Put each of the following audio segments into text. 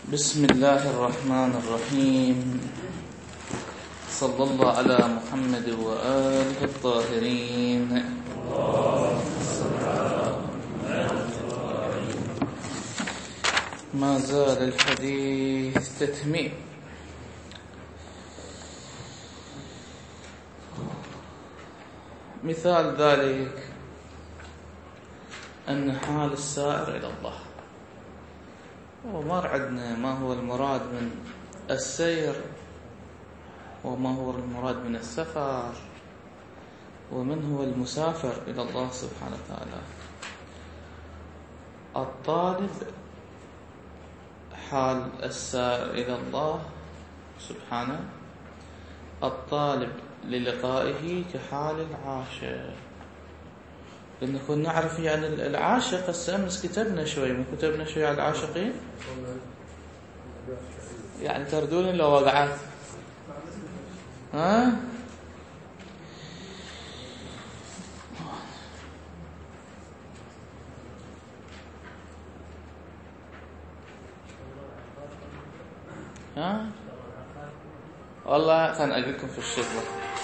بسم الله الرحمن الرحيم. صلى الله على محمد وآله الطاهرين. ما زال الحديث تتميم. مثال ذلك أن حال السائر إلى الله، ومر عندنا ما هو المراد من السير وما هو المراد من السفر ومن هو المسافر إلى الله سبحانه وتعالى. الطالب حال السائر إلى الله سبحانه، الطالب للقائه كحال العاشق. لنكون نعرف يعني العاشق. هسه أمس كتبنا شوي على العاشقين، يعني تردون لو وقعت ها والله خلنا أقول لكم في الشغل.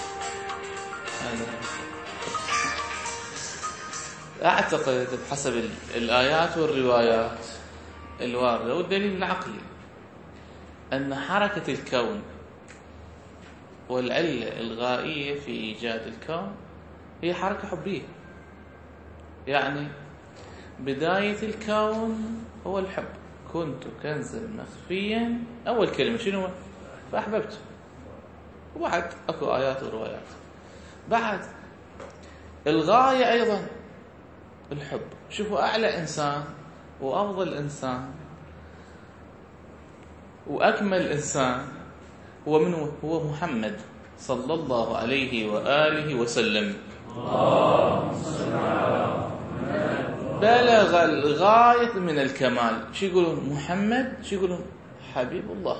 أعتقد بحسب الآيات والروايات الواردة والدليل العقلي أن حركة الكون والعلة الغائية في إيجاد الكون هي حركة حبية. يعني بداية الكون هو الحب. كنت كنزا مخفيا، أول كلمة شنو؟ فأحببت. وبعد أكو آيات وروايات. بعد الغاية أيضا الحب. شوفوا أعلى إنسان وأفضل إنسان وأكمل إنسان هو من هو محمد صلى الله عليه وآله وسلم. بلغ الغاية من الكمال. شو يقولون؟ محمد. شو يقولون؟ حبيب الله.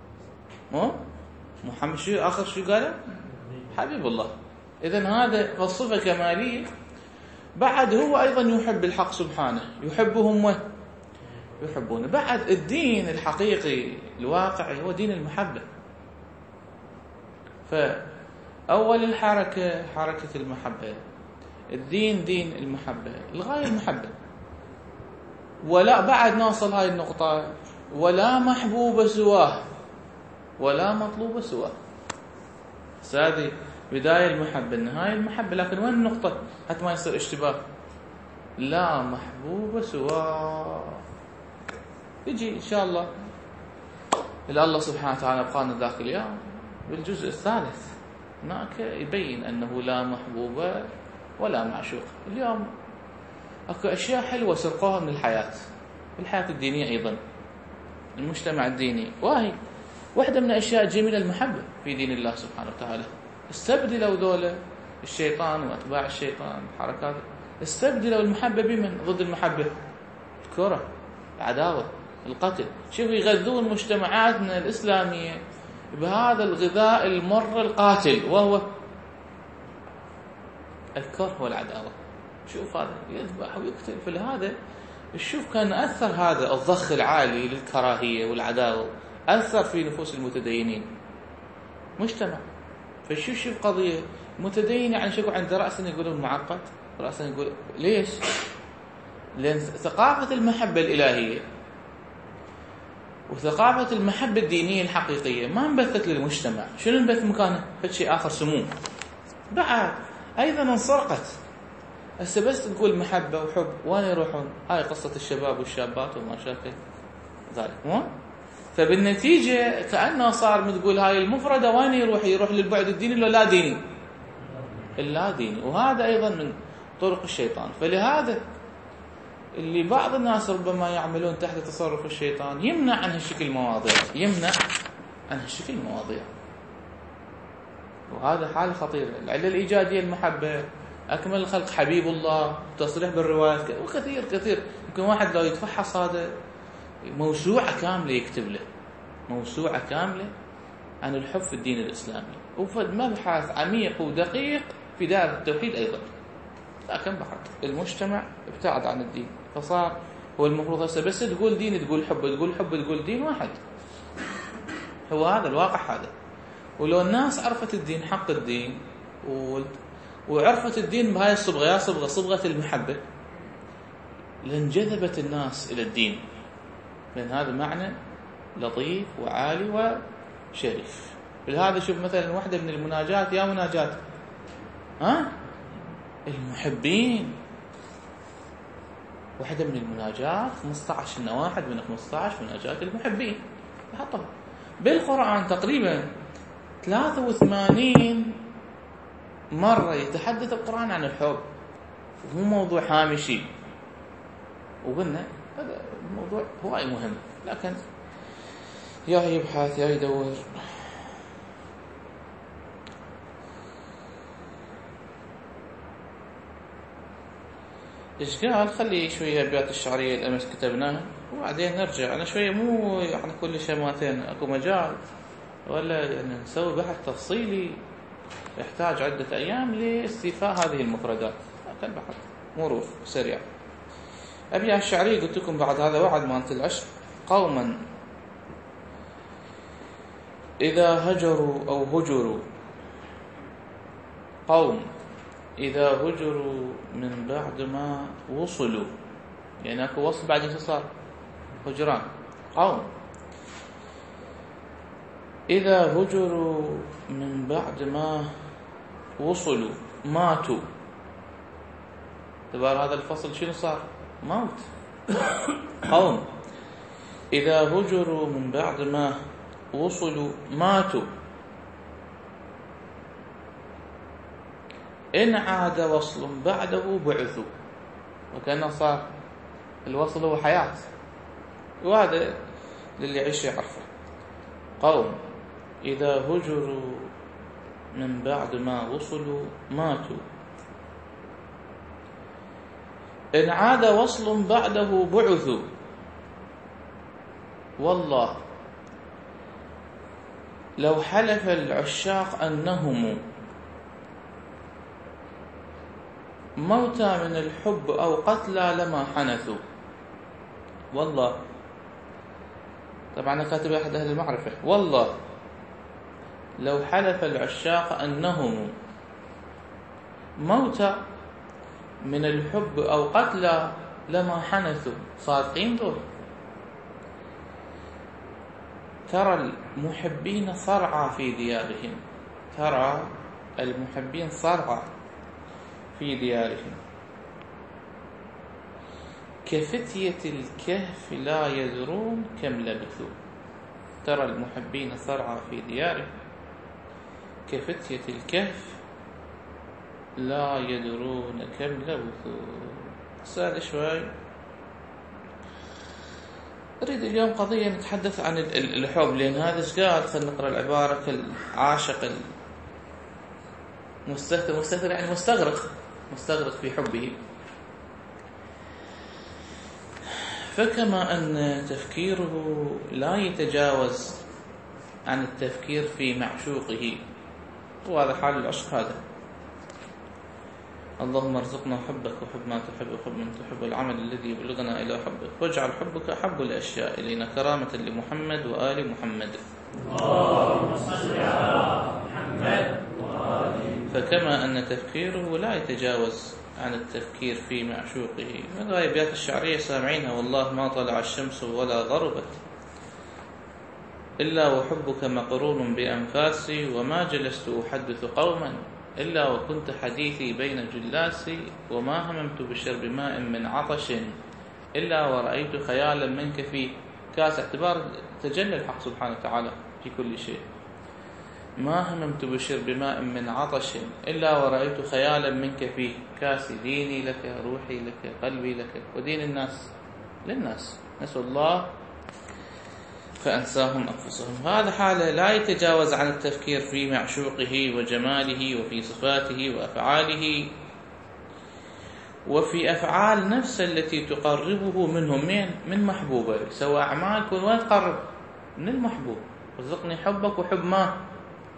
محمد شو آخر شو قال؟ حبيب الله. إذن هذا فالصفة كمالية. بعد هو أيضا يحب الحق سبحانه، يحبهم ويحبونه. بعد الدين الحقيقي الواقعي هو دين المحبة. فأول الحركة حركة المحبة، الدين دين المحبة، الغاية المحبة. ولا بعد نوصل هاي النقطة، ولا محبوب سواه ولا مطلوب سواه. هذه بداية المحبة، النهاية المحبة. لكن وين النقطة حتى ما يصير اشتباه؟ لا محبوب سواه. يجي إن شاء الله إلى الله سبحانه وتعالى بقانا ذاك اليوم بالجزء الثالث، هناك يبين أنه لا محبوب ولا معشوق. اليوم أكو أشياء حلوة سرقوها من الحياة الدينية أيضا، المجتمع الديني. وهي واحدة من الأشياء الجميلة المحبة في دين الله سبحانه وتعالى. استبدلوا ذولا الشيطان وأتباع الشيطان حركات، استبدلوا المحبة بمن؟ ضد المحبة الكرة، العداوة، القتل. شوفوا يغذون مجتمعاتنا الإسلامية بهذا الغذاء المر القاتل، وهو الكره والعداوة. شوف هذا يذبح ويقتل. فلهذا شوف كان أثر هذا الضخ العالي للكراهية والعداوة أثر في نفوس المتدينين مجتمع. فشوف قضية متدين يعني شكو عند رأسا يقولون معقد، رأسا يقول ليش؟ لأن ثقافة المحبة الإلهية وثقافة المحبة الدينية الحقيقية ما انبثت للمجتمع. شنو انبث مكانه؟ فشي آخر سموم. بعد أيضا انسرقت. هسه بس تقول محبة وحب وين يروحون؟ هاي قصة الشباب والشابات وما شاكل ذلك. فبالنتيجة كأنه صار تقول هاي المفردة وين يروح للبعد الديني ولا لا ديني؟ اللا ديني. وهذا أيضا من طرق الشيطان. فلهذا اللي بعض الناس ربما يعملون تحت تصرف الشيطان يمنع عن هالشكل المواضيع، وهذا حال خطير. العلة الإيجادية المحبة، أكمل الخلق حبيب الله، تصريح بالروايات وكثير. يمكن واحد لو يتفحص هذا موسوعة كاملة يكتب له، موسوعة كاملة عن الحب في الدين الإسلامي، وفد مبحث عميق ودقيق في دائرة التوحيد أيضا. لكن بعد المجتمع ابتعد عن الدين، فصار هو المفروض هسه بس تقول دين تقول حب، تقول حب تقول دين واحد. هو هذا الواقع هذا. ولو الناس عرفت الدين حق الدين وعرفت الدين بهاي الصبغة، يا صبغة المحبة، لانجذبت الناس إلى الدين، لأن هذا معنى لطيف وعالي وشريف. لهذا شوف مثلا واحدة من المناجات، يا مناجات المحبين، واحدة من المناجات 15 إن واحد من 15 مناجات المحبين يحطها بالقرآن. تقريبا 83 مرة يتحدث القرآن عن الحب، وهو موضوع هامشي، وقلنا هذا الموضوع هواي مهم، لكن يا يبحث يا يدور. إيش قال؟ خلي شوية أبيات الشعرية اللي أمس كتبناها وبعدين نرجع. أنا شوية مو يعني كل شيء ماتين أكو مجال، ولا يعني نسوي بحث تفصيلي يحتاج عدة أيام لاستيفاء هذه المفردات، لكن بحث مرور سريع. أبيات الشعرية قلت لكم بعد هذا وعد مالت العشق. قوما إذا هجروا أو هجروا، قوم إذا هجروا من بعد ما وصلوا، يعني أكو وصل بعد انتصار، هجران. قوم إذا هجروا من بعد ما وصلوا ماتوا. تبار هذا الفصل شنو صار؟ موت. قوم إذا هجروا من بعد ما وصلوا ماتوا، إن عاد وصل بعده بعثوا. وكأنه صار الوصل هو حياة، وهذا للي يعيش يعرفه. قوم إذا هجروا من بعد ما وصلوا ماتوا، إن عاد وصل بعده بعثوا. والله لو حلف العشاق أنهم موتى من الحب أو قتلى لما حنثوا. والله، طبعا أنا كاتب أحد أهل المعرفة، والله لو حلف العشاق أنهم موتى من الحب أو قتلى لما حنثوا. صادقين دول. ترى المحبين صرعى في ديارهم، ترى المحبين صرعى في ديارهم، كفتية الكهف لا يدرون كم لبثوا. ترى المحبين صرعى في ديارهم كفتية الكهف لا يدرون كم لبثوا. سأل شوي. أريد اليوم قضية نتحدث عن الحب، لأن هذا إيش قال؟ خلينا نقرأ العبارة. كالعاشق المستهتر يعني مستغرق في حبه. فكما أن تفكيره لا يتجاوز عن التفكير في معشوقه، وهذا حال العشق هذا. اللهم ارزقنا حبك وحب ما تحب وحب من تحب، والعمل الذي يبلغنا إلى حبك، واجعل حبك أحب الأشياء إلينا كرامة لمحمد وآل محمد. اللهم صل على محمد وآله. فكما أن تفكيره لا يتجاوز عن التفكير في معشوقه. من الأبيات الشعرية سامعينها. والله ما طلع الشمس ولا غربت إلا وحبك مقرون بأنفاسي، وما جلست أحدث قوما إلا وكنت حديثي بين جلاسي، وما هممت بشرب ماء من عطش إلا ورأيت خيالا منك في كاس. اعتبار تجلى الحق سبحانه وتعالى في كل شيء. ما هممت بشرب ماء من عطش إلا ورأيت خيالا منك في كاس. ديني لك، روحي لك، قلبي لك، ودين الناس للناس. نسأل الله فأنساهم أنفسهم. هذا حالة لا يتجاوز عن التفكير في معشوقه وجماله وفي صفاته وأفعاله، وفي أفعال نفسه التي تقربه منهم من محبوبه. سوى أعمال وين تقرب من المحبوب. رزقني حبك وحب ما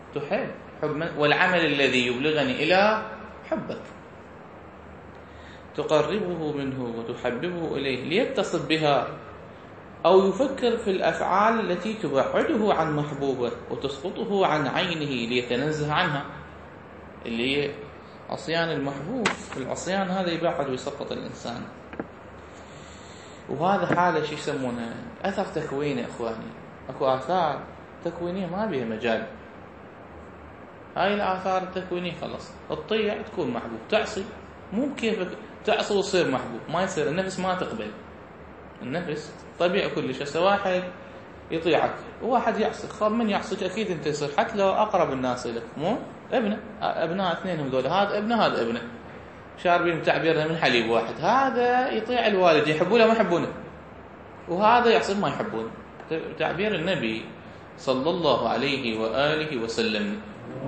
تحب، والعمل الذي يبلغني إلى حبك. تقربه منه وتحببه إليه ليتصل بها، أو يفكر في الأفعال التي تبعده عن محبوبه وتسقطه عن عينه ليتنزه عنها، اللي هي عصيان المحبوب. العصيان هذا يبعد ويسقط الإنسان. وهذا حالة شو يسمونه أثر تكويني. إخواني، أكو آثار تكوينية ما بيها مجال. هاي الآثار التكوينية خلاص تطيع تكون محبوب، تعصي مو كيفك تعصي وتصير محبوب، ما يصير. النفس ما تقبل، النفس طبيعي كل شيء. واحد يطيعك وواحد يعصي، خاب من يعصيك أكيد أنت يصير، حتى لو أقرب الناس إليك. مو ابنه، أبناء اثنينهم ذول، هذا ابنه هذا ابنه، شاربين تعبيرنا من حليب واحد. هذا يطيع الوالد، يحبونه ما يحبونه، وهذا يعصي ما يحبونه. تعبير النبي صلى الله عليه وآله وسلم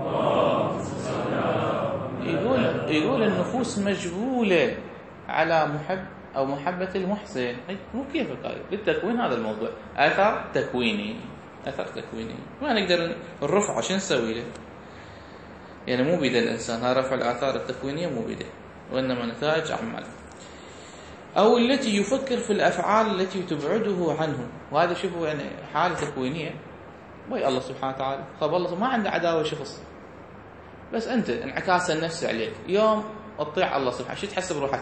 يقول النفوس مجبولة على محب أو محبة المحسن. مو كيفك هذا بالتكوين، هذا الموضوع أثر تكويني. أثر تكويني ما نقدر نرفعه. شو نسوي له؟ يعني مو بيد الإنسان، ها رفع الآثار التكوينية مو بيده، وإنما نتائج أعماله. أو التي يفكر في الأفعال التي تبعده عنه، وهذا شوفوا يعني حالة تكوينية. وي الله سبحانه وتعالى خب الله ما عنده عداوة شخص، بس أنت انعكاس النفس عليك. يوم تطيع الله سبحانه شو تحس بروحك؟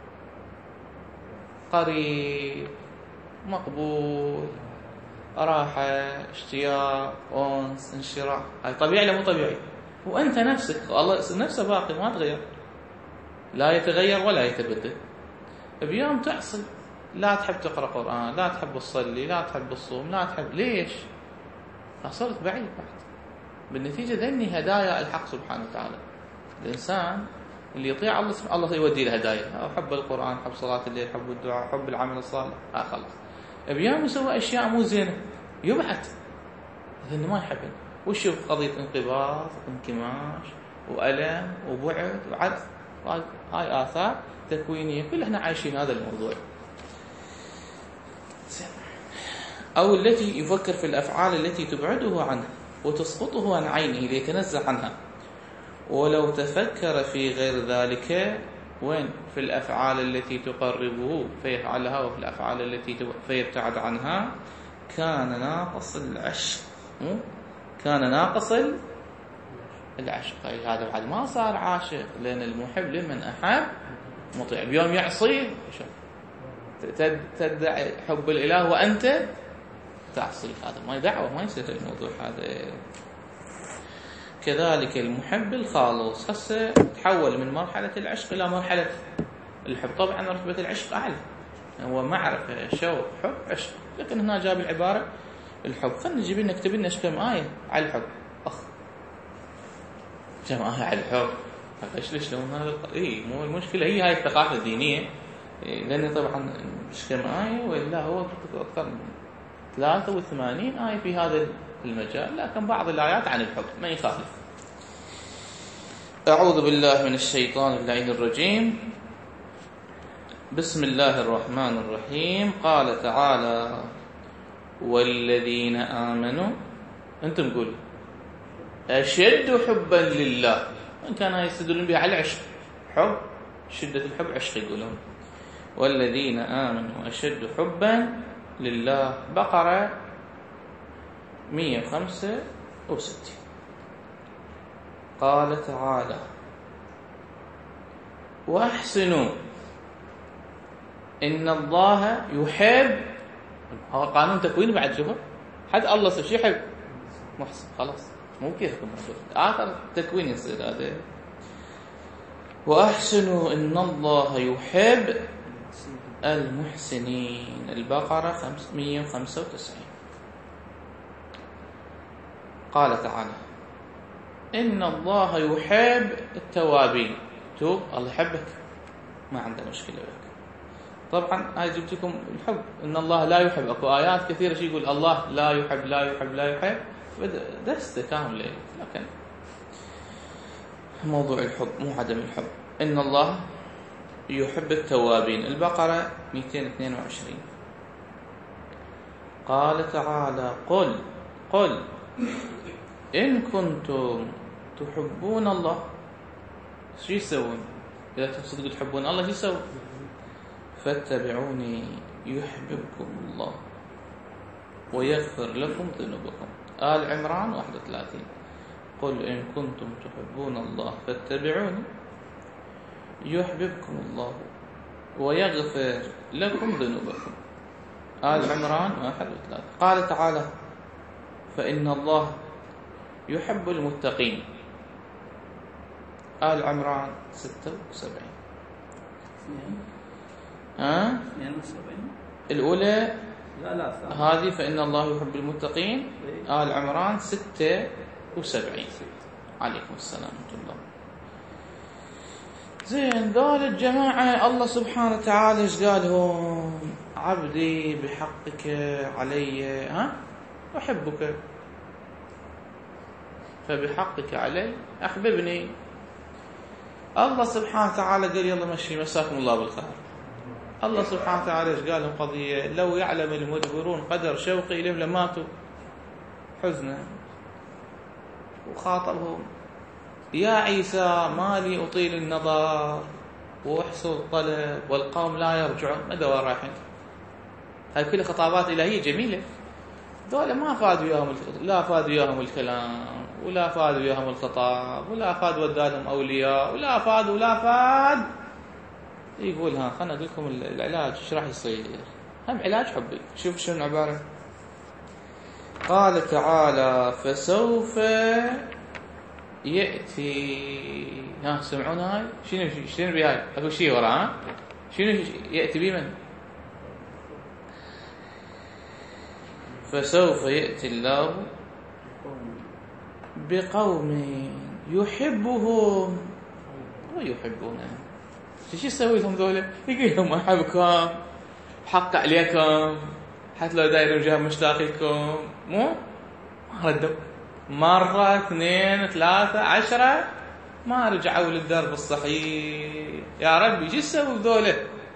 قريب، مقبول، راحة، اشتياق، أنس، انشراح. هاي طبيعي ولا مو طبيعي؟ وأنت نفسك الله نفسه باقي ما تغير، لا يتغير ولا يتبدل. بيوم تعصي، لا تحب تقرأ قرآن، لا تحب تصلي، لا تحب الصوم، لا تحب. ليش؟ صرت بعيد بعد. بالنتيجة ذني هدايا الحق سبحانه وتعالى. الإنسان اللي يطيع الله سبحانه الله يودي له هدايا، حب القرآن، حب صلاة الليل، حب الدعاء، حب العمل الصالح. خلاص بيوم يسوي أشياء مو زينة يبعد، لأنه ما يحبه. وشوف قضية انقباض وانكماش وألم وبعد وعد. هاي آثار تكوينية كل احنا عايشين هذا الموضوع. أو التي يفكر في الأفعال التي تبعده عنه وتسقطه عن عينه ليتنزه عنها. ولو تفكر في غير ذلك، وين؟ في الأفعال التي تقربه فيفعلها، وفي الأفعال التي فيبتعد عنها، كان ناقص العشق. كان ناقص العشق. هذا بعد ما صار عاشق، لأن المحب لمن أحب مطيع. بيوم يعصي تدعي حب الإله وأنت تعصي، هذا ما دعوة، ما يصير الموضوع هذا. كذلك المحب الخالص هسه تحول من مرحلة العشق إلى مرحلة الحب. طبعا رتبة العشق أعلى، هو معرفة، شوق، حب، عشق. لكن هنا جاب العبارة الحب. خلنا نجيب لنا نكتب لنا كم آية على الحب. كم آية على الحب. شلون هذا؟ مو المشكلة هي هاي الثقافة الدينية. لأن طبعا مش كم آية، وإلا هو أكثر من 83 آية في هذا المجال، لكن بعض الآيات عن الحب ما يخالف. أعوذ بالله من الشيطان اللعين الرجيم. بسم الله الرحمن الرحيم. قال تعالى: والذين آمنوا، أنتم قولوا أشد حبا لله. وإن كان يستدلون به على العشق، حب، شدة الحب عشق يقولون. والذين آمنوا أشد حبا لله. بقرة 165. قال تعالى: وأحسنوا إن الله يحب. هو قانون تكوين بعد. شوفوا حد الله شو يحب؟ محسن. خلاص مو كيفكم آخر تكوين يصير هذا. وأحسنوا إن الله يحب المحسنين. البقرة 195. قال تعالى: إن الله يحب التوابين. توب الله يحبك، ما عنده مشكلة بك. طبعا هاي جبت لكم الحب. إن الله لا يحب. أكو آيات كثيرة شي يقول الله لا يحب لا يحب لا يحب، دسته كاملة. لكن موضوع الحب مو عدم الحب. إن الله يحب التوابين. البقرة 222. قال تعالى: قل إن كنتم تحبون الله. شو يسوون؟ إذا تصدقوا تحبون الله شو يسوي؟ فاتبعوني يحببكم الله ويغفر لكم ذنوبكم. آل عمران 31. قل إن كنتم تحبون الله فاتبعوني يحببكم الله ويغفر لكم ذنوبكم. آل عمران 31. قال تعالى فإن الله يحب المتقين. آل عمران 76. 72 الأولى لا هذه فإن الله يحب المتقين. آل عمران 76. عليكم السلام ورحمة الله. زين، ذول الجماعة الله سبحانه وتعالى ايش قالهم؟ عبدي بحقك علي أحبك، فبحقك علي أحببني. الله سبحانه وتعالى قال يلا مشي مساكم الله بالخير. الله سبحانه وتعالى ايش قال لهم؟ قضية لو يعلم المدبرون قدر شوقي إليهم لماتوا حزنا. وخاطبهم يا عيسى ما لي أطيل النظر وأحصر الطلب والقوم لا يرجعون. ماذا وين رايحين؟ هاي كل خطابات إلهية جميلة. ذولا ما فادوا وياهم، لا فادوا وياهم الكلام، ولا فادوا وياهم الخطاب، ولا فاد ودالهم أولياء، ولا فاد. يقول خلنا أقول لكم العلاج ايش راح يصير. هم علاج حبي. شوف شنو العبارة. قال تعالى فسوف يأتي. سمعون هاي؟ شنو بهاي؟ أقول شيء ورا. شنو يأتي بمن؟ فسوف يأتي الله بقوم يحبهم ويحبونه. شو يسوي لهم ذولا؟ يقول لهم أحبكم، حق عليكم، حتى لو دايرين جهة مشتاق لكم. ما ردوا مرة 2 3 10 ما رجعوا للدرب الصحيح. يا ربي شو يسوي ذولا؟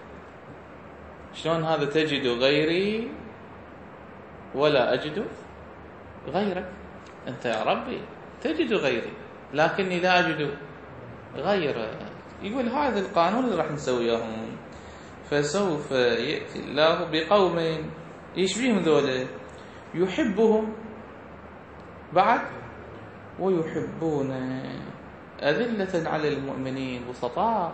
شلون هذا تجد غيري ولا أجد غيرك؟ أنت يا ربي تجد غيري لكني لا أجد غيرك. يقول هذا القانون اللي راح نسويهم. فسوف يأتي الله بقوم يشبيهم ذولا يحبهم بعد ويحبون أذلة على المؤمنين بسطاء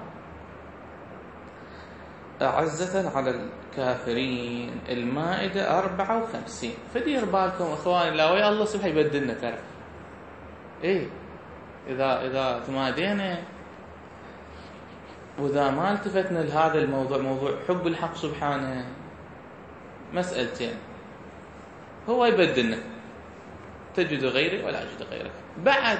أعزة على الكافرين. المائدة 54. فدير بالكم أخواني لا ويا الله سبحانه يبدلنا ترى. إذا تمادينا وإذا ما التفتنا لهذا الموضوع، موضوع حب الحق سبحانه، مسألتين. هو يبدلنا تجد غيري ولا أجد غيرك بعد،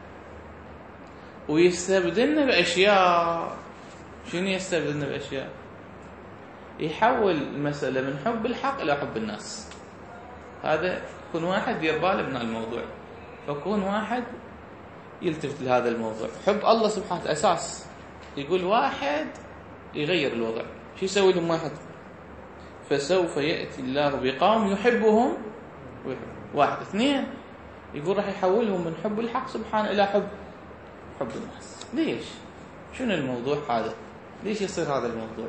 ويستبدلنا بأشياء. شنو يستبدلنا بأشياء؟ يحول المسألة من حب الحق إلى حب الناس. هذا كون واحد دير باله من الموضوع، فكون واحد يلتفت لهذا الموضوع. حب الله سبحانه أساس. يقول واحد يغير الوضع. شو يسوي لهم واحد؟ فسوف يأتي الله بقوم يحبهم واحد. 2 يقول راح يحولهم من حب الحق سبحانه إلى حب الناس. ليش؟ شنو الموضوع هذا؟ ليش يصير هذا الموضوع؟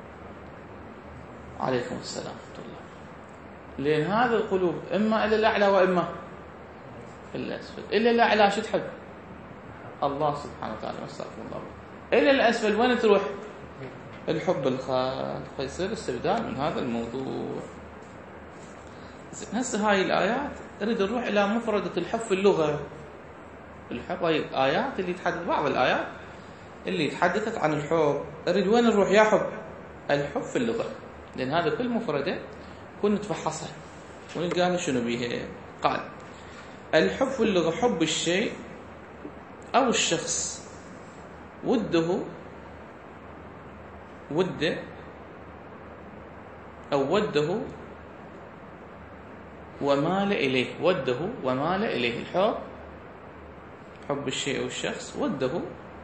عليكم السلام ورحمة الله. لأن هذا القلوب إما إلى الأعلى وإما إلى الأسفل. إلى الأعلى شو تحب؟ الله سبحانه وتعالى، استغفر الله. إلى الأسفل وين تروح؟ الحب الخالق. فيصير استبدال من هذا الموضوع. هسه هاي الآيات نريد نروح إلى مفردة الحب في اللغة. الحب هاي الآيات اللي تحدث، بعض الآيات اللي تحدثت عن الحب. نريد وين نروح يا حب؟ الحب في اللغة. لأن هذا كل مفردة كنا نتفحصها ونلقى شنو بيها. قال الحب في اللغة حب الشيء أو الشخص، وده أو وده ومال إليه. وده ومال إليه. الحب حب الشيء أو الشخص، وده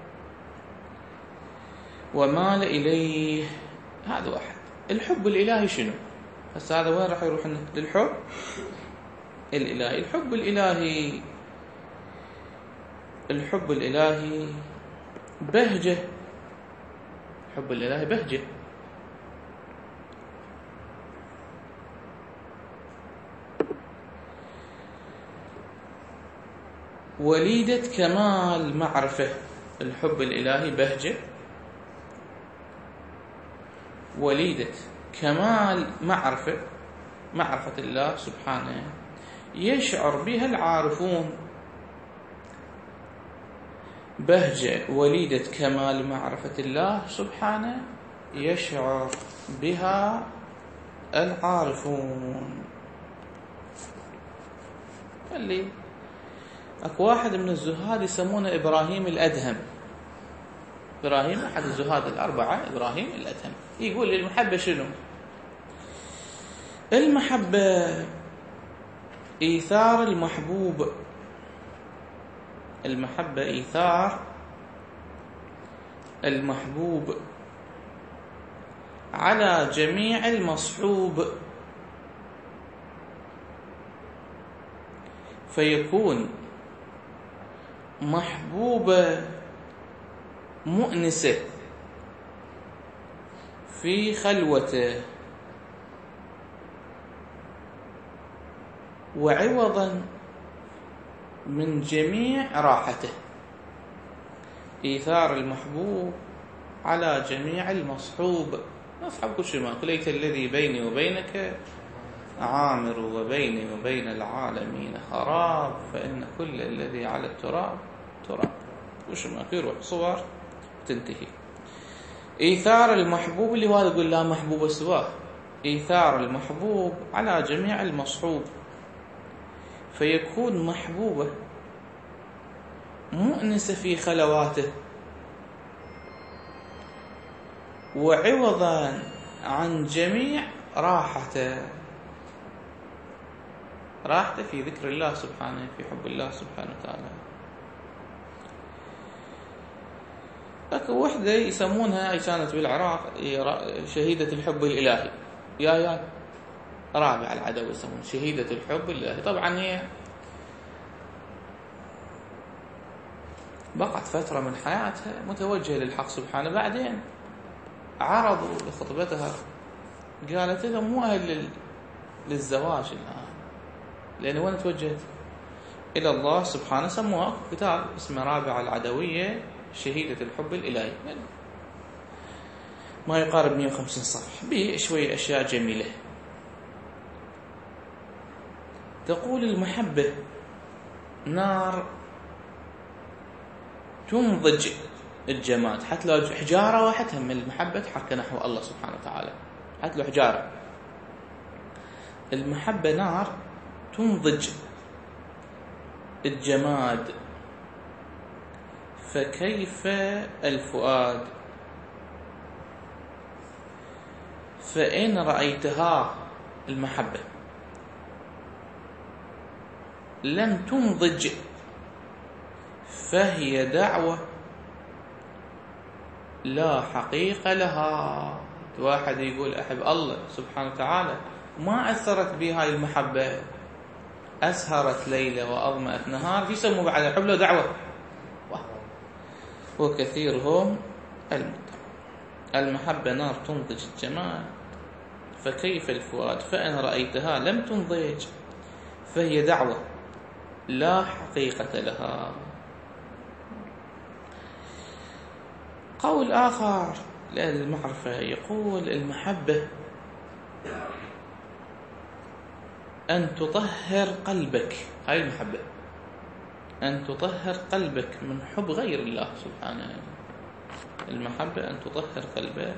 ومال إليه. هذا واحد. الحب الإلهي شنو؟ هسه هذا وين راح يروح للحب الإلهي؟ الحب الإلهي بهجة الحب الإلهي بهجة. وليدة كمال معرفة، الحب الإلهي بهجة. وليدة كمال معرفة، معرفة الله سبحانه، يشعر بها العارفون. بهجة وليدة كمال معرفة الله سبحانه يشعر بها العارفون. اللي اكو واحد من الزهاد يسمونه إبراهيم الأدهم. إبراهيم أحد الزهاد الأربعة، إبراهيم الأدهم، يقول المحبة شنو؟ المحبة إيثار المحبوب. المحبة إيثار المحبوب على جميع المصحوب، فيكون محبوبة مؤنسة في خلوته، وعوضا من جميع راحته. إيثار المحبوب على جميع المصحوب. أصحاب كل شيء، ما ليت الذي بيني وبينك عامر، وبيني وبين العالمين خراب، فإن كل الذي على التراب تراب. وش ما يروح صور تنتهي. إيثار المحبوب اللي هذا يقول لا محبوب سواه. إيثار المحبوب على جميع المصحوب، فيكون محبوبة مؤنسة في خلواته، وعوضا عن جميع راحته. راحته في ذكر الله سبحانه، في حب الله سبحانه وتعالى. اكو وحده يسمونها، كانت بالعراق شهيدة الحب الإلهي. يا رابع العدو يسمون شهيدة الحب الإلهي. طبعا هي بقت فترة من حياتها متوجهة للحق سبحانه، بعدين عرضوا لخطبتها قالت لهم مو أهل للزواج الآن، لأن وين توجهت؟ إلى الله سبحانه. سموها كتاب اسمه رابع العدوية شهيدة الحب الإلهي، ما يقارب 150 صفحة، به شوية أشياء جميلة. تقول المحبة نار تنضج الجماد. حتى لو حجارة واحدة من المحبة تحرك نحو الله سبحانه وتعالى، حتى لو حجارة. المحبة نار تنضج الجماد، فكيف الفؤاد؟ فإن رأيتها المحبة لم تنضج، فهي دعوة لا حقيقة لها. واحد يقول أحب الله سبحانه وتعالى، ما أثرت بهاي المحبة، أسهرت ليلة وأظمأت نهار، يسموا بعد الحب له دعوة. وكثيرهم المتقون. المحبة نار تنضج الجمال، فكيف الفؤاد؟ فإن رأيتها لم تنضج، فهي دعوة لا حقيقة لها. قول آخر لأهل المعرفة يقول المحبة أن تطهر قلبك. هاي المحبة أن تطهر قلبك من حب غير الله سبحانه. المحبة أن تطهر قلبك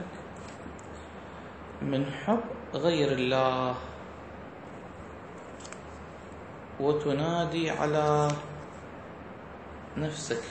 من حب غير الله، وتنادي على نفسك.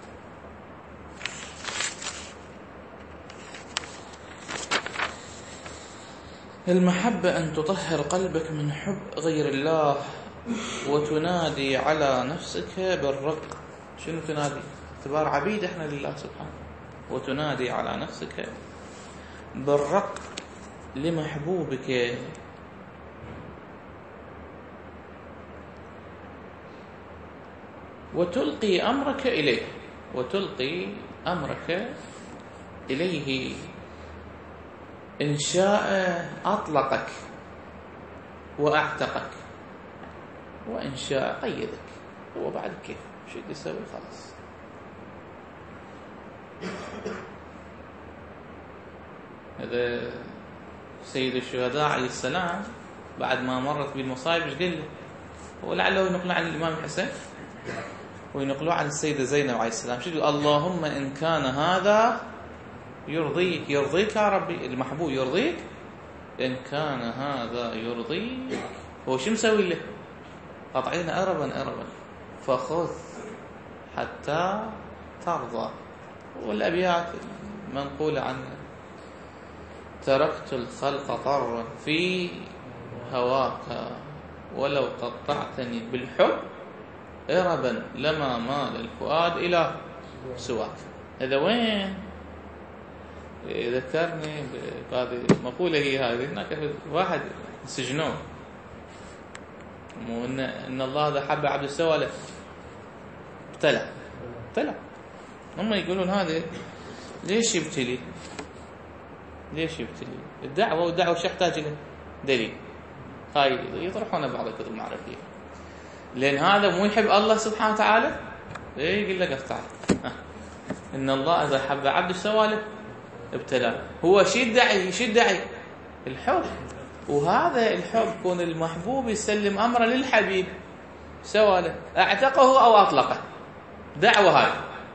المحبة أن تطهر قلبك من حب غير الله، وتنادي على نفسك بالرق. شنو تنادي؟ اعتبار عبيد احنا لله سبحانه. وتنادي على نفسك بالرق لمحبوبك، وتلقي أمرك إليه. وتلقي أمرك إليه، إن شاء أطلقك وأعتقك، وإن شاء قيدك. هو بعد كيف شو يسوي خلاص. هذا سيد الشهداء عليه السلام بعد ما مرت بالمصائب ايش قال له؟ ولعله ينقلوا عن الإمام الحسين وينقلوا عن السيدة زينب عليه السلام، شو يقول؟ اللهم إن كان هذا يرضيك، يرضيك يا ربي، المحبوب يرضيك، إن كان هذا يرضيك. هو شو مسوي له؟ قطعين أربا أربا، فخذ حتى ترضى. والأبيات منقولة عنه: تركت الخلق طرا في هواك، ولو قطعتني بالحب إربا لما مال الفؤاد إلى سواك. هذا وين؟ ذكرني بهذه المقولة، هي هذه. هناك واحد سجنوه، إن الله إذا حب عبد سوى له ابتلى. هم يقولون هذا ليش يبتلي؟ ليش يبتلي؟ الدعوة، والدعوة شو يحتاج له؟ دليل. هاي يطرحون بعض الكتب المعرفية. لأن هذا مو يحب الله سبحانه وتعالى، يقول لك افتح إن الله إذا حب عبد سوى له ابتلى. هو شو يدعي؟ الحب. وهذا الحب كون المحبوب يسلم أمره للحبيب سوى له، اعتقه أو أطلقه، دعوة هاي.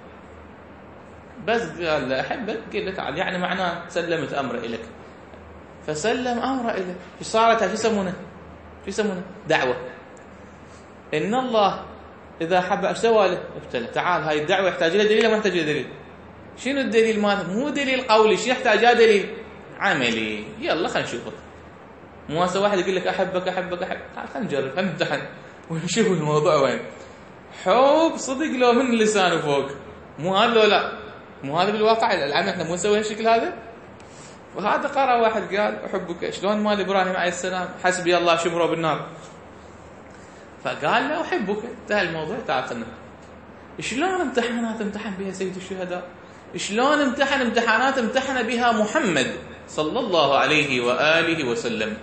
بس قال له أحبك، قال له تعال، يعني معناه سلمت أمره إليك، فسلم أمره إليك. في صارت شو يسمونه؟ دعوة. إن الله إذا حب سوى له ابتلى. تعال، هاي الدعوة يحتاج لها دليل، ما يحتاج لها دليل. شنو الدليل؟ مو دليل قولي، شو يحتاج؟ دليل عملي. يلا خلينا نشوفك. مو هسه واحد يقول لك أحبك، خلينا نجرب، خلينا نمتحن ونشوف الموضوع وين. حب صدق لو من لسانه فوق، مو هذا لو لا، مو هذا بالواقع العمل. احنا مو نسوي هالشكل هذا. وهذا قرأ واحد قال أحبك، شلون مال إبراهيم عليه السلام حسبي الله شمره بالنار، فقال له أحبك، انتهى الموضوع. تعال خلنا شلون امتحانات امتحن بها سيد الشهداء، شلون امتحانات امتحن بها محمد صلى الله عليه وآله وسلم.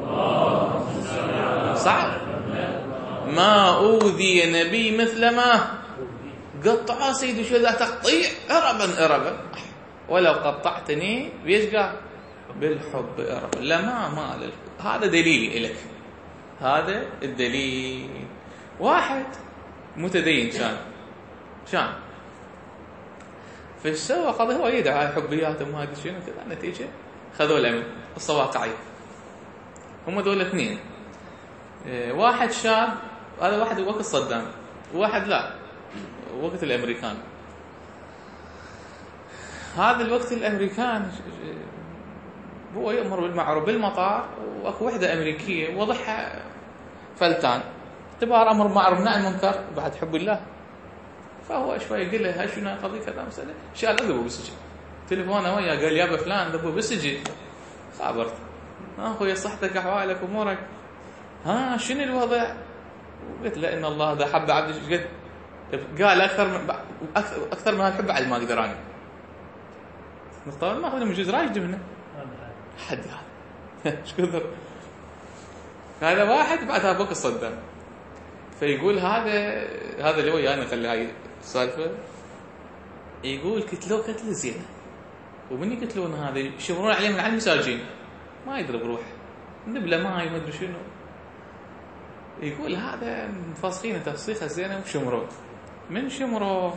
صعب. ما أوذي نبي مثل ما قطع سيد الشهداء تقطيع إربا ولو قطعتني بيش قال؟ بالحب إربا لما مال. هذا دليلي إلك، هذا الدليل. واحد متدين شان في السوى قضي هو يدعى حبيات وما ادري شنو كذا، نتيجه خذوا الامن قصه واقعيه. هم ذول اثنين، واحد شاب، هذا واحد وقت صدام، وواحد لا وقت الامريكان. هذا الوقت الامريكان هو يأمر بالمعروف بالمطار، واكو وحده امريكيه وضعها فلتان، اعتبار امر معروف نهي عن المنكر بعد حب الله. فهو شوي يقول له هاي شنو قضيه كذا مساله، شال ذبه بالسجن. تليفونه وياه قال يابا فلان ذبه بالسجن. خابرت اخويا صحتك احوالك امورك، ها شنو الوضع؟ قلت له ان الله اذا حب عبد قال اكثر من الحب على ما اقدر انا. طبعا ما اخذ من جزء راجد منه حد هذا ايش كثر. هذا واحد بعدها بوك الصدام. فيقول هذا اللي وياي انا خلي هاي السالفه، يقول قتلوه قتل زينه، ومن يقتلون هذا يشمرون عليه من على المساجين، ما يضرب روح نبله ماي ما ادري شنو. يقول هذا مفسخين تفسيخه زينه وشمروه. من شمروه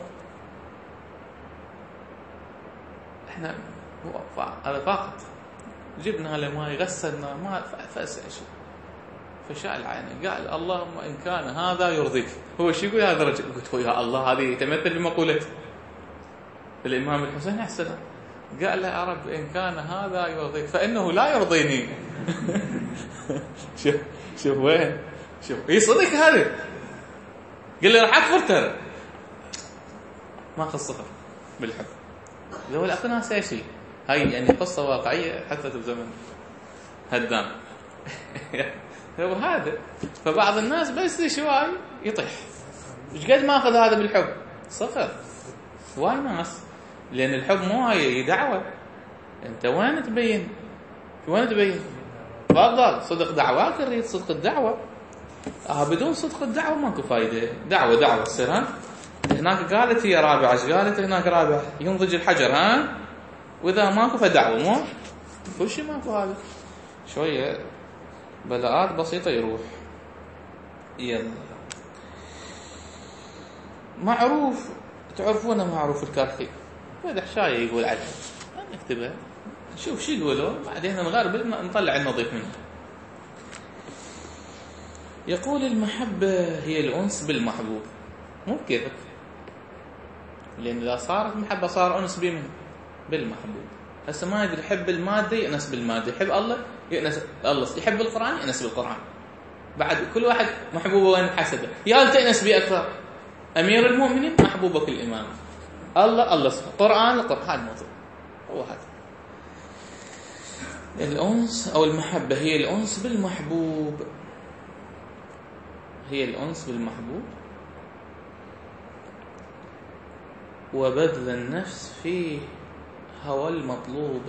احنا هذا فقط جبنا له ماي غسلنا ما فأس شيء. فشال عينه قال اللهم إن كان هذا يرضيك. هو شو يقول هذا الرجل؟ قلت يا الله هذه تمثل بمقولة الإمام الحسين عليه السلام. قال له يا رب إن كان هذا يرضيك فإنه لا يرضيني. شوف وين، شوف اي صدق هذا. قال لي راح أكفر ترى ما قصة بالحب. لو الأخ ناس شيء هاي يعني قصة واقعية حتى بزمن هدام. هو هذا. فبعض الناس بس شوي يطيح. ايش قد ما اخذ هذا بالحب؟ صفر. واي ناس لأن الحب مو هي دعوة. أنت وين تبين؟ وين تبين؟ تفضل صدق دعواك، نريد صدق الدعوة. بدون صدق الدعوة ماكو فايدة. دعوة تصير. ها هناك قالت هي رابعة، ايش قالت هناك رابعة؟ ينضج الحجر. ها وإذا ماكو فدعوة، مو كل شيء ماكو. هذا شوية بلاءات بسيطة يروح. يلا معروف، تعرفونه معروف الكرخي، هذا حشاية يقول عنه، نكتبها نشوف شو يقولوا بعدين نغربل نطلع النظيف منه. يقول المحبة هي الأنس بالمحبوب، مو بكيفك، لأن إذا صارت محبة صار أنس بمن؟ بالمحبوب. هسه ما يدري يحب المادة يأنس بالمادة، يحب الله يأنس الله، يحب القرآن يأنس بالقرآن. بعد كل واحد محبوبه وين حسبه. يا تأنس بي أكثر، أمير المؤمنين محبوبك الإمام، الله قرآن هذا موضوع. هو هذا الأنس أو المحبة، هي الأنس بالمحبوب، هي الأنس بالمحبوب وبذل النفس في هوى المطلوب.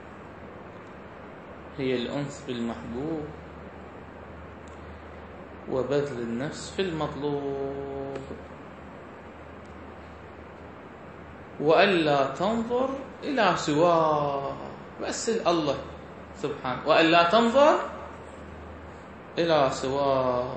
هي الأنس بالمحبوب وبذل النفس في المطلوب، وألا تنظر إلى سواه. بس الله سبحانه، وألا تنظر إلى سواه.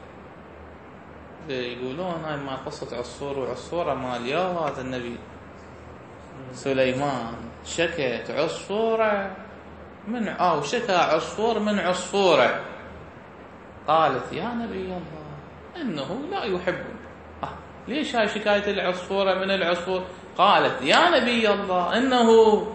يقولون هاي ما قصة عصفور وعصفورة مال يا هذا النبي سليمان، شكت عصفورة من شكى عصفور من عصفورة، قالت يا نبي الله إنه لا يحبني. ليش هاي شكاية العصفورة من العصفور؟ قالت يا نبي الله إنه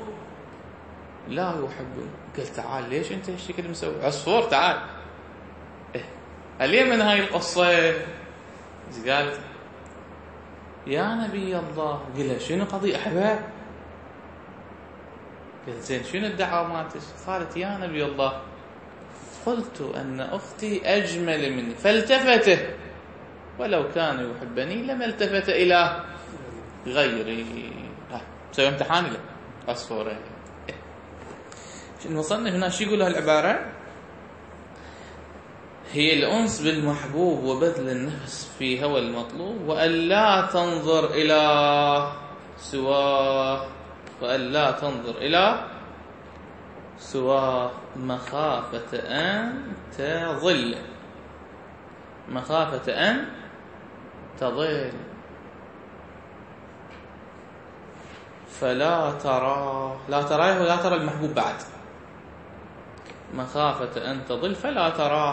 لا يحبني. قلت تعال ليش أنت هالشكل مسوي عصفور؟ تعال اليوم من هاي القصة ايش قالت؟ يا نبي الله. قلها شنو قضية أحباب؟ قلت زين شنو الدعوة مالتك؟ قالت يا نبي الله قلت أن أختي أجمل مني فالتفت، ولو كان يحبني لما التفت إلى غيري. مسوي امتحان له عصفورة. المصنف هنا شو يقول هالعبارة؟ هي الأنس بالمحبوب وبذل النفس في هوى المطلوب، وألا تنظر إلى سواه، وألا تنظر إلى سواه مخافة أن تضل، مخافة أن تضل، فلا ترى، لا تراه ولا ترى المحبوب بعد، مخافة أن تضل فلا تراه،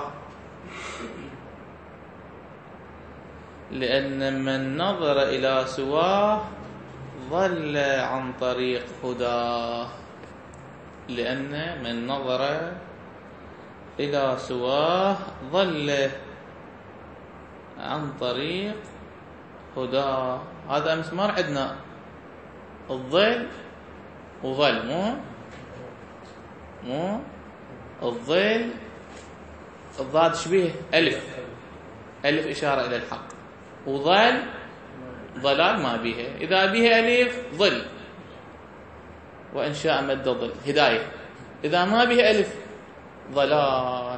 لأن من نظر إلى سواه ضل عن طريق هداه، لأن من نظر إلى سواه ضل عن طريق هداه. هذا أمس مر عندنا الظل وظل، مو الظل الضاد شبيه ألف إشارة إلى الحق، وظل ضلال ما بيها، إذا بيها ألف ظل، وإن شاء مد ظل هداية، إذا ما بيها ألف ضلال.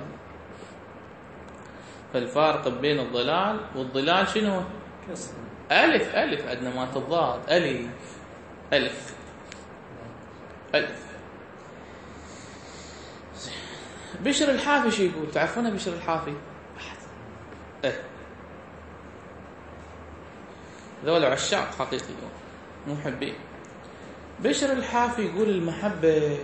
فالفارق بين الضلال والضلال شنو؟ ألف عندنا مالت الضاد ألف. بشر الحافي شو يقول؟ تعرفون بشر الحافي؟ ذولا عشاق حقيقيون محبين. بشر الحافي يقول المحبة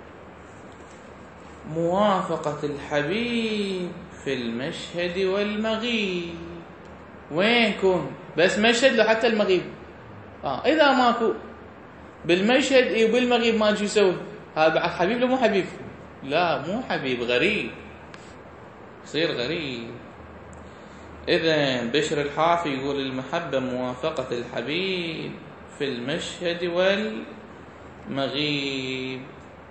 موافقة الحبيب في المشهد والمغيب. وينكم بس مشهد لو حتى المغيب، إذا ماكو بالمشهد وبالمغيب ما شو يسوي؟ هذا بعد حبيب لو مو حبيب؟ لا مو حبيب، غريب، يصير غريب. إذن بشر الحافي يقول المحبة موافقة الحبيب في المشهد والمغيب،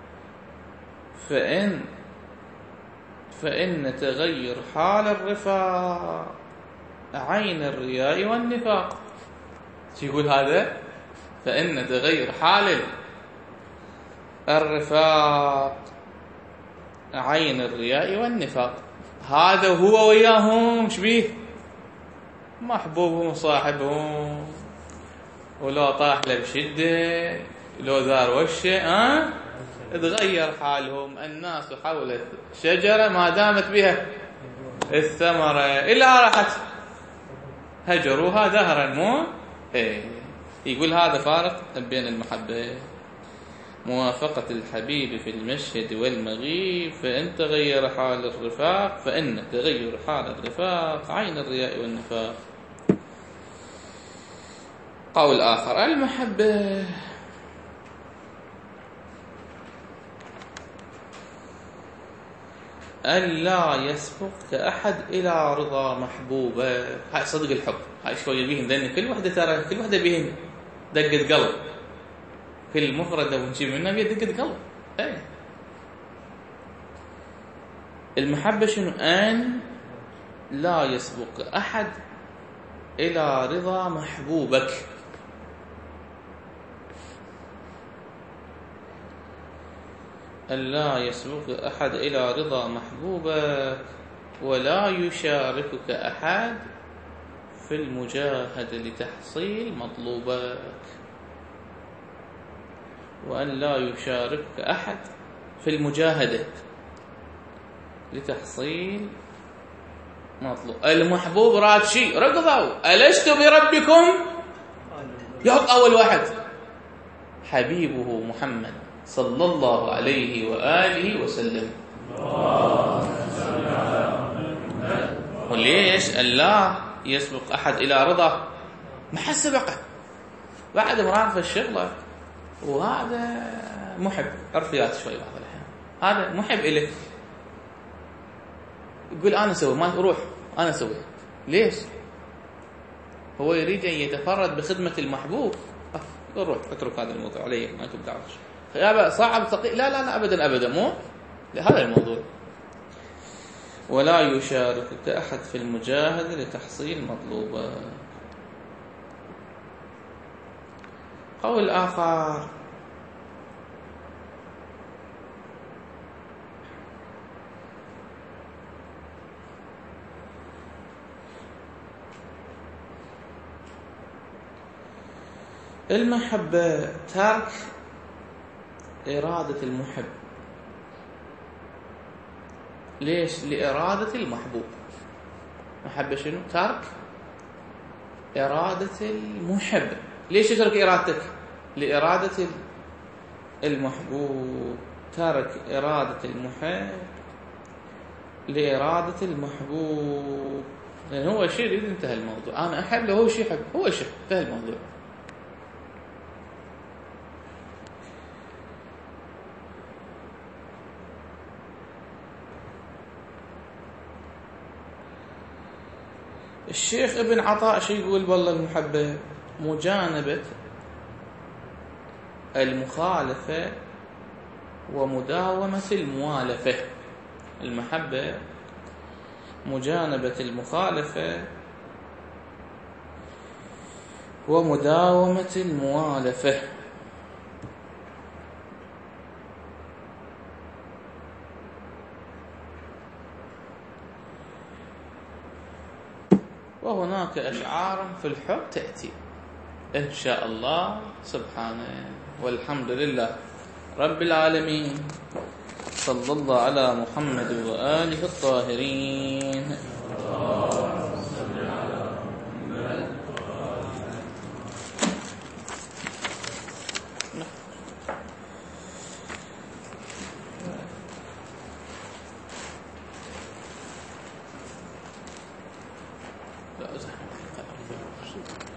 فإن تغير حال الرفاق عين الرياء والنفاق. شو يقول هذا؟ فإن تغير حال الرفاق عين الرياء والنفاق. هذا هو وياهم شبيه محبوبهم وصاحبهم، ولو طاح له بشدة لو زار وشه تغير حالهم. الناس حول الشجرة ما دامت بها الثمرة إلا راحت هجروها دهرا. مو يقول هذا فارق بين المحبة. موافقة الحبيب في المشهد والمغيب، فإن تغير حال الرفاق فإن تغير حال الرفاق عين الرياء والنفاق. قول آخر: المحبة أن لا يسبقك أحد إلى رضا محبوبه. هاي صدق الحب، هاي شوية بيهم، لأن كل وحدة ترى كل وحدة بيهم دقة قلب، كل مفردة ونجيب منها بيه دقة قلب. المحبة شنو؟ أن لا يسبق أحد إلى رضا محبوبك. أن لا يسبق أحد إلى رضا محبوبك، ولا يشاركك أحد في المجاهدة لتحصيل مطلوبك. وأن لا يشاركك أحد في المجاهدة لتحصيل مطلوب. المحبوب راد شيء ركضوا: ألست بربكم؟ يحط أول واحد حبيبه محمد صلى الله عليه وآله وسلم. وليش لا يسبق أحد إلى رضا؟ ما حسبقه بعد مرافة الشغلة، وهذا محب عرفيات شوي بعض الأحيان. هذا محب إليك، يقول أنا سوي، ما روح أنا سوي. ليش؟ هو يريد أن يتفرد بخدمة المحبوب. روح اترك هذا الموضوع علي، ما أنتم تعرفش. صعب ثقيل، لا أبدا أبدا، مو هذا الموضوع. ولا يشاركك أحد في المجاهدة لتحصيل مطلوبه. قول آخر: المحبة ترك إرادة المحب. ليش؟ لإرادة المحبوب. محبة شنو؟ ترك إرادة المحب. ليش يترك إرادتك؟ لإرادة المحبوب. ترك إرادة المحب لإرادة المحبوب، لأن هو شيء يريد انتهى الموضوع. أنا أحب له، هو شيء يحب، هو شيء انتهى الموضوع. الشيخ ابن عطاء شو يقول؟ والله المحبة مجانبة المخالفة ومداومة الموالفة. المحبة مجانبة المخالفة ومداومة الموالفة. وهناك أشعار في الحب تأتي إن شاء الله سبحانه. والحمد لله رب العالمين. صلى الله على محمد وآله الطاهرين. لا